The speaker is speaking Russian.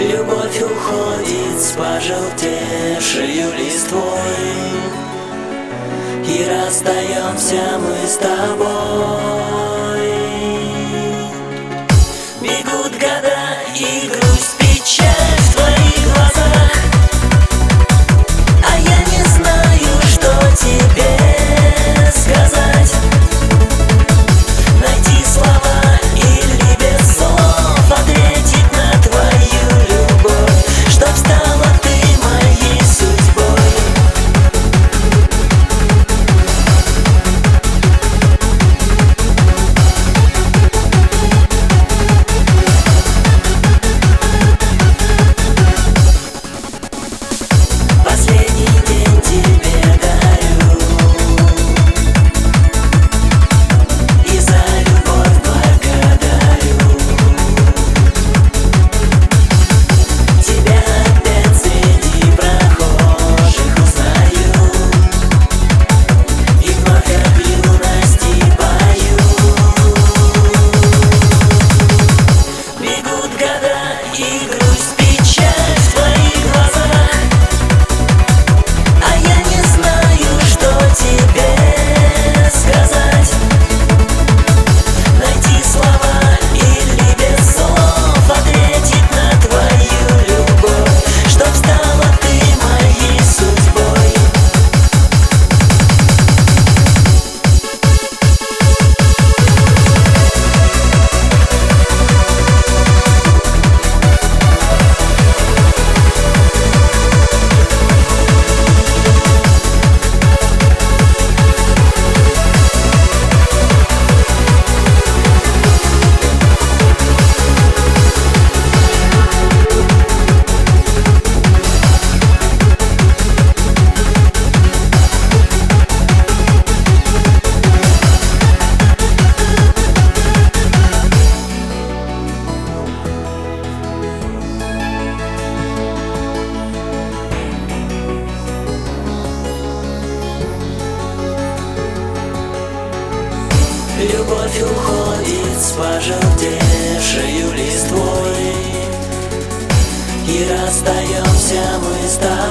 Любовь уходит с пожелтевшею листвой, и расстаемся мы с тобой. Бегут года и грусть, печаль в твоих глазах, а я не знаю, что тебе сказать. Найти слова или без слов ответить на твою любовь, чтоб стала ты моей судьбой. Последний день тебе дарю, и за любовь благодарю. Тебя опять среди прохожих узнаю, и вновь об юности пою. Бегут года и грусть, печаль в твоих глазах, а я не знаю, что тебе сказать. Найти слова или без слов ответить на твою любовь, чтоб стала ты моей судьбой. Любовь уходит с пожелтевшею листвой, и расстаемся мы с тобой.